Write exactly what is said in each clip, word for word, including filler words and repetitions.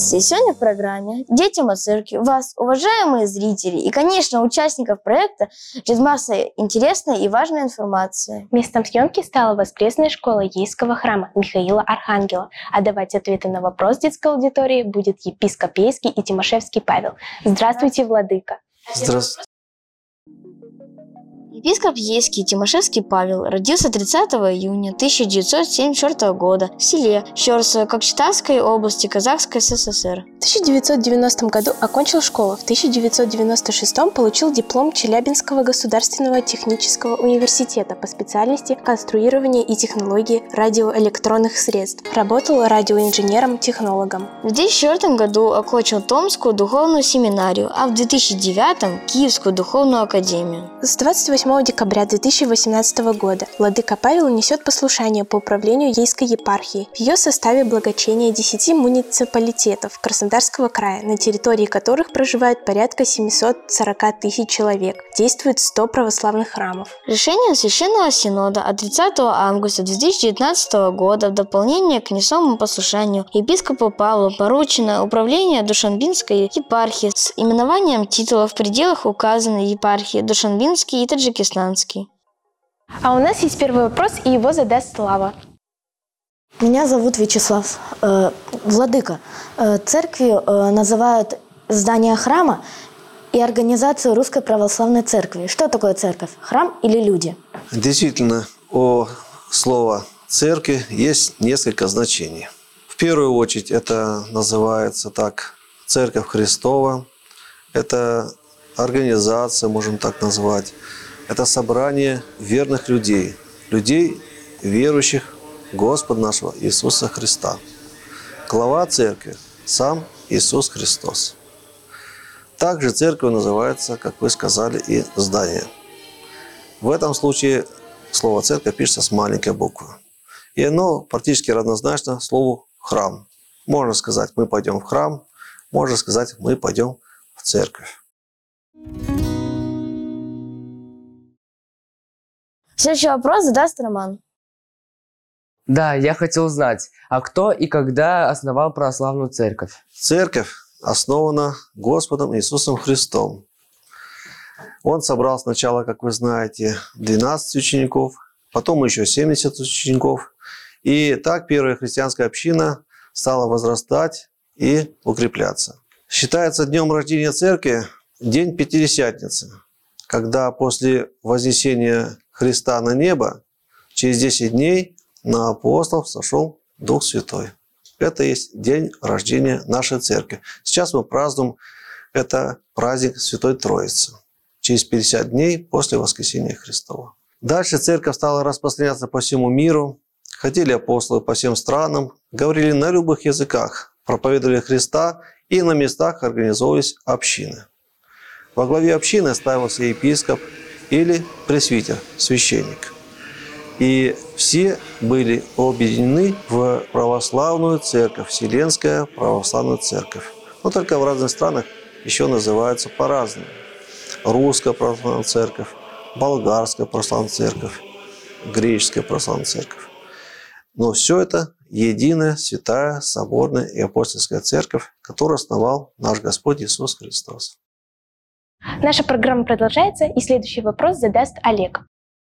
гости. Сегодня в программе «Детям о церкви» вас, уважаемые зрители и, конечно, участников проекта, ждет масса интересной и важной информации. Местом съемки стала воскресная школа Ейского храма Михаила Архангела. А давать ответы на вопрос детской аудитории будет епископ Ейский и Тимошевский Павел. Здравствуйте, владыка! Здравствуйте! Епископ Ейский Тимошевский Павел родился тридцатого июня тысяча девятьсот семьдесят четвёртого года в селе Щорсово Кокчетавской области Казахской ССР. В тысяча девятьсот девяностом году окончил школу. В тысяча девятьсот девяносто шестом получил диплом Челябинского государственного технического университета по специальности конструирование и технологии радиоэлектронных средств. Работал радиоинженером-технологом. В две тысячи четвёртом году окончил Томскую духовную семинарию, а в две тысячи девятом Киевскую духовную академию. С двадцать восьмого декабря две тысячи восемнадцатого года владыка Павел несет послушание по управлению Ейской епархией. В ее составе благочиние десяти муниципалитетов Краснодарского края, на территории которых проживает порядка семьсот сорок тысяч человек. Действует сто православных храмов. Решением Священного Синода от тридцатого августа две тысячи девятнадцатого года в дополнение к несомому послушанию епископу Павлу поручено управление Душанбинской епархии с именованием титулов в пределах указанной епархии Душанбинский и Таджикистанский. А у нас есть первый вопрос, и его задаст Слава. Меня зовут Вячеслав. Э, владыка, э, церковью э, называют здание храма и организацию Русской Православной Церкви. Что такое церковь? Храм или люди? Действительно, у слова «церкви» есть несколько значений. В первую очередь это называется так Церковь Христова. Это организация, можем так назвать. Это собрание верных людей, людей, верующих в Господа нашего Иисуса Христа. Глава церкви – сам Иисус Христос. Также церковь называется, как вы сказали, и здание. В этом случае слово «церковь» пишется с маленькой буквы. И оно практически равнозначно слову «храм». Можно сказать «мы пойдем в храм», можно сказать «мы пойдем в церковь». Следующий вопрос задаст Роман. Да, я хотел узнать, а кто и когда основал православную церковь? Церковь основана Господом Иисусом Христом. Он собрал сначала, как вы знаете, двенадцать учеников, потом еще семьдесят учеников. И так первая христианская община стала возрастать и укрепляться. Считается днем рождения церкви день Пятидесятницы, когда после вознесения Христа на небо через десять дней на апостолов сошел Дух Святой. Это есть день рождения нашей церкви. Сейчас мы празднуем это праздник Святой Троицы. Через пятьдесят дней после воскресения Христова. Дальше церковь стала распространяться по всему миру. Ходили апостолы по всем странам, говорили на любых языках, проповедовали Христа, и на местах организовывались общины. Во главе общины ставился епископ или пресвитер, священник. И все были объединены в православную церковь, Вселенская православная церковь. Но только в разных странах еще называются по-разному. Русская православная церковь, болгарская православная церковь, греческая православная церковь. Но все это единая, святая, соборная и апостольская церковь, которую основал наш Господь Иисус Христос. Наша программа продолжается, и следующий вопрос задаст Олег.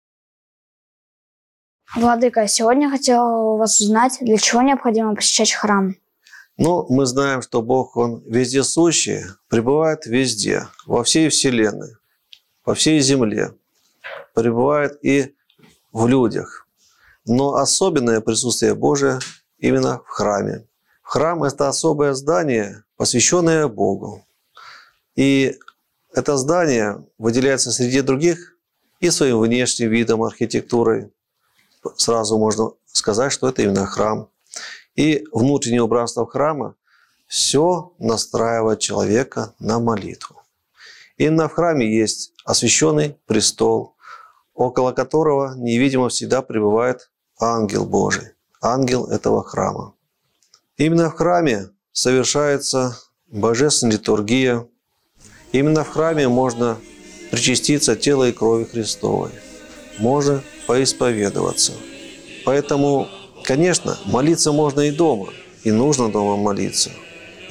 Владыка, сегодня хотел у вас узнать, для чего необходимо посещать храм? Ну, мы знаем, что Бог, Он вездесущий, пребывает везде, во всей вселенной, по всей земле, пребывает и в людях. Но особенное присутствие Божие именно в храме. Храм – это особое здание, посвященное Богу. И это здание выделяется среди других и своим внешним видом, архитектурой. Сразу можно сказать, что это именно храм. И внутреннее убранство храма все настраивает человека на молитву. Именно в храме есть освященный престол, около которого невидимо всегда пребывает ангел Божий, ангел этого храма. Именно в храме совершается божественная литургия. Именно в храме можно причаститься тела и крови Христовой. Можно поисповедоваться. Поэтому, конечно, молиться можно и дома, и нужно дома молиться.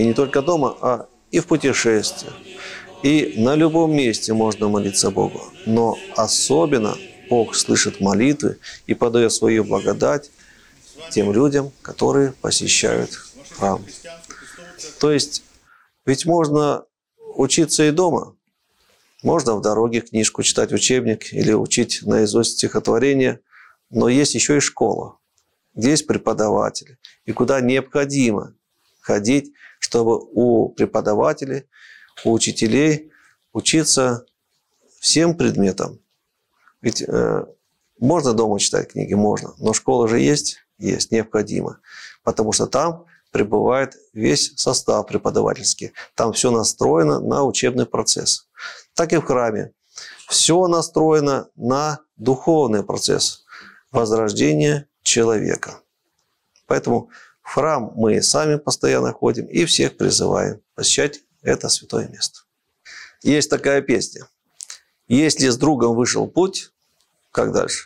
И не только дома, а и в путешествии. И на любом месте можно молиться Богу. Но особенно Бог слышит молитвы и подает свою благодать тем людям, которые посещают храм. То есть, ведь можно учиться и дома. Можно в дороге книжку читать, учебник или учить наизусть стихотворение. Но есть еще и школа, где есть преподаватели. И куда необходимо ходить, чтобы у преподавателей, у учителей учиться всем предметам. Ведь э, можно дома читать книги, можно, но школа же есть, есть, необходимо. Потому что там пребывает весь состав преподавательский. Там все настроено на учебный процесс. Так и в храме. Все настроено на духовный процесс возрождения человека. Поэтому в храм мы сами постоянно ходим и всех призываем посещать это святое место. Есть такая песня. Если с другом вышел путь, как дальше?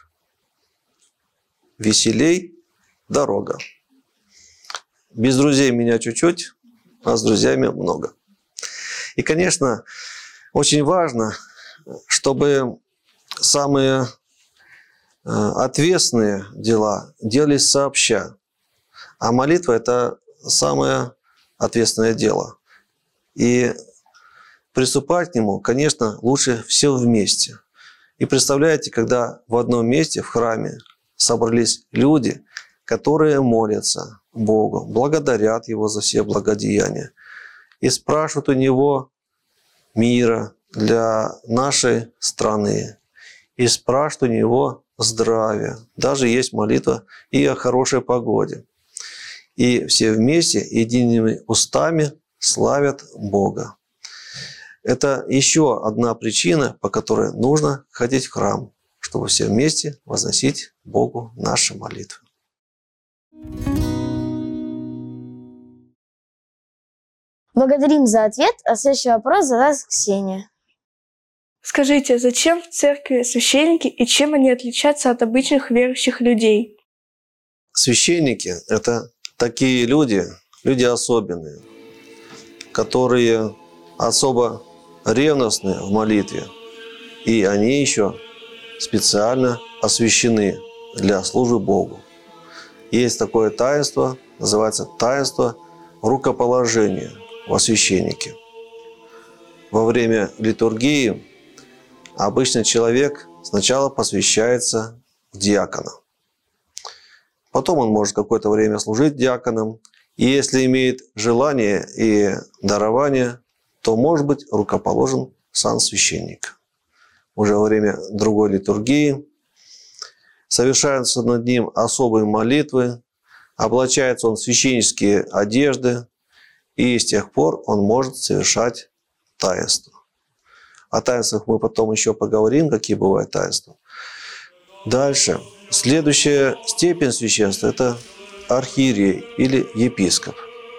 Веселей дорога. Без друзей меня чуть-чуть, а с друзьями много. И, конечно, очень важно, чтобы самые ответственные дела делались сообща. А молитва – это самое ответственное дело. И приступать к нему, конечно, лучше все вместе. И представляете, когда в одном месте, в храме, собрались люди, которые молятся Богу, благодарят Его за все благодеяния и спрашивают у Него мира для нашей страны, и спрашивают у Него здравия. Даже есть молитва и о хорошей погоде. И все вместе, едиными устами славят Бога. Это еще одна причина, по которой нужно ходить в храм, чтобы все вместе возносить Богу наши молитвы. Благодарим за ответ, а следующий вопрос задаст Ксения. Скажите, зачем в церкви священники и чем они отличаются от обычных верующих людей? Священники – это такие люди, люди особенные, которые особо ревностны в молитве, и они еще специально освящены для службы Богу. Есть такое таинство, называется таинство рукоположения во священнике. Во время литургии обычный человек сначала посвящается в диакона. Потом он может какое-то время служить диаконом. И если имеет желание и дарование, то может быть рукоположен в сан священника. Уже во время другой литургии совершаются над ним особые молитвы, облачается он в священнические одежды, и с тех пор он может совершать таинства. О таинствах мы потом еще поговорим, какие бывают таинства. Дальше. Следующая степень священства – это архиерей или епископ.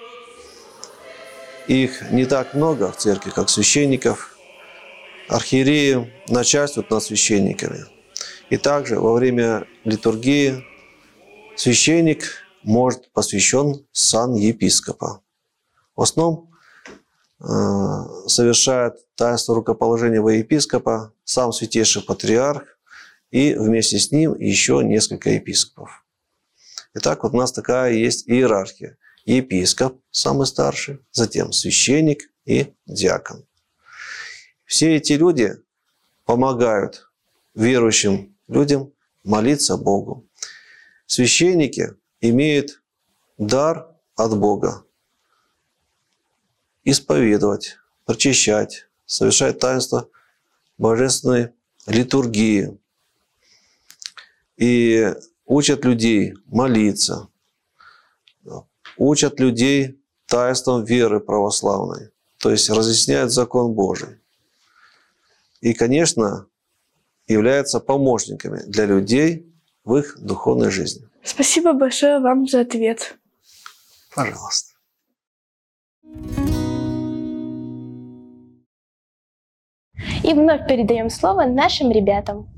Их не так много в церкви, как священников. Архиереи начальствуют над священниками. И также во время литургии священник может быть посвящен в сан епископа. В основном э, совершает таинство рукоположения во епископа сам святейший патриарх и вместе с ним еще несколько епископов. Итак, вот у нас такая есть иерархия. Епископ, самый старший, затем священник и диакон. Все эти люди помогают верующим людям молиться Богу. Священники имеют дар от Бога исповедовать, причащать, совершать таинство божественной литургии и учат людей молиться, учат людей таинствам веры православной, то есть разъясняют закон Божий. И, конечно, являются помощниками для людей в их духовной жизни. Спасибо большое вам за ответ. Пожалуйста. И вновь передаем слово нашим ребятам.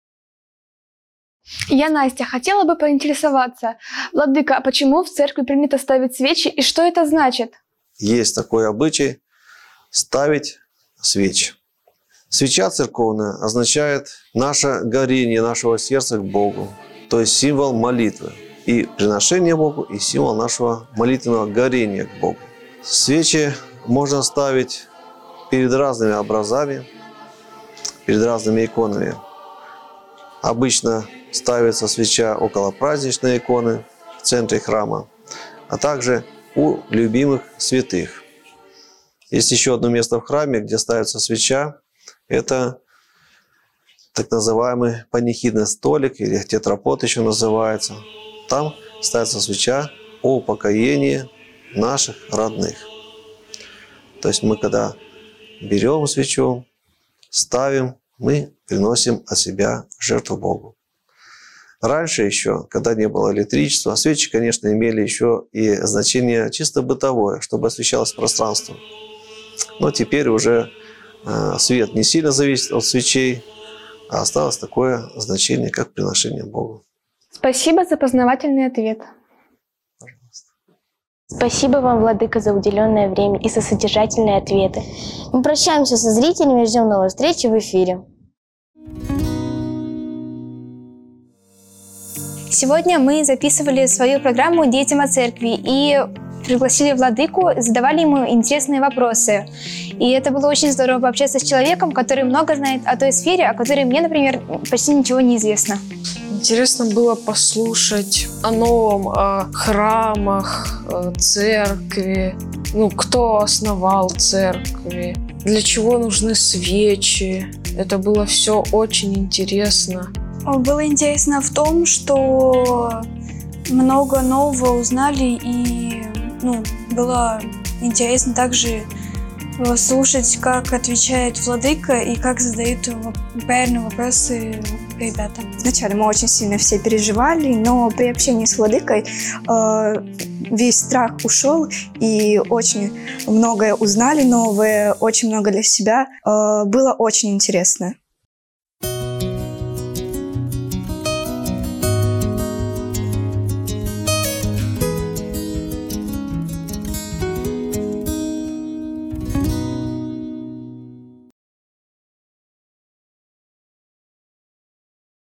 Я, Настя, хотела бы поинтересоваться. Владыка, а почему в церкви принято ставить свечи и что это значит? есть такой обычай ставить свечи. Свеча церковная означает наше горение нашего сердца к Богу, то есть символ молитвы и приношения Богу, и символ нашего молитвенного горения к Богу. Свечи можно ставить перед разными образами, перед разными иконами. Обычно ставится свеча около праздничной иконы в центре храма, а также у любимых святых. Есть еще одно место в храме, где ставится свеча. Это так называемый панихидный столик, или тетрапод еще называется. Там ставится свеча о упокоении наших родных. То есть мы, когда берем свечу, ставим, мы приносим от себя жертву Богу. Раньше еще, когда не было электричества, свечи, конечно, имели еще и значение чисто бытовое, чтобы освещалось пространство. Но теперь уже э, свет не сильно зависит от свечей, а осталось такое значение, как приношение Богу. Спасибо за познавательный ответ. Спасибо вам, Владыка, за уделенное время и за содержательные ответы. Мы прощаемся со зрителями и ждем новой встречи в эфире. Сегодня мы записывали свою программу «Детям о церкви» и пригласили Владыку, задавали ему интересные вопросы. И это было очень здорово пообщаться с человеком, который много знает о той сфере, о которой мне, например, почти ничего не известно. Интересно было послушать о новом, о храмах, о церкви, ну, кто основал церкви, для чего нужны свечи. Это было все очень интересно. Было интересно в том, что много нового узнали, и ну, было интересно также слушать, как отвечает Владыка и как задают правильные вопросы ребята. Вначале мы очень сильно все переживали, но при общении с Владыкой э, весь страх ушел, и очень многое узнали новое, очень много для себя. Э, было очень интересно.